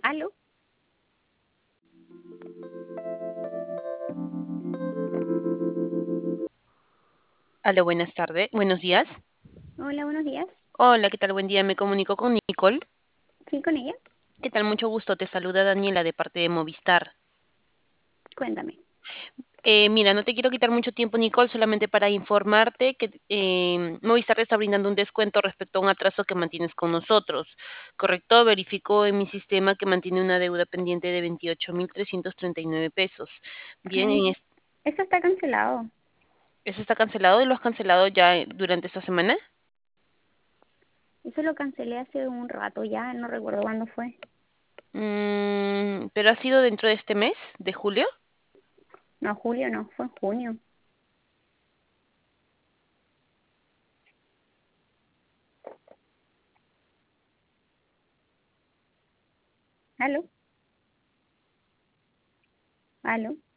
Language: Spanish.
¿Aló? Aló, buenas tardes, buenos días. Hola, buenos días. Hola, ¿qué tal? Buen día. Me comunico con Nicole. Sí, con ella. ¿Qué tal? Mucho gusto. Te saluda Daniela de parte de Movistar. Cuéntame. Mira, no te quiero quitar mucho tiempo, Nicole, solamente para informarte que Movistar te está brindando un descuento respecto a un atraso que mantienes con nosotros. ¿Correcto? Verificó en mi sistema que mantiene una deuda pendiente de 28.339 pesos. Bien, Ay, eso está cancelado. ¿eso está cancelado y lo has cancelado ya durante esta semana? Eso lo cancelé hace un rato ya, no recuerdo cuándo fue. ¿Pero ha sido dentro de este mes, de julio? No, julio no, fue en junio. ¿Aló? ¿Aló?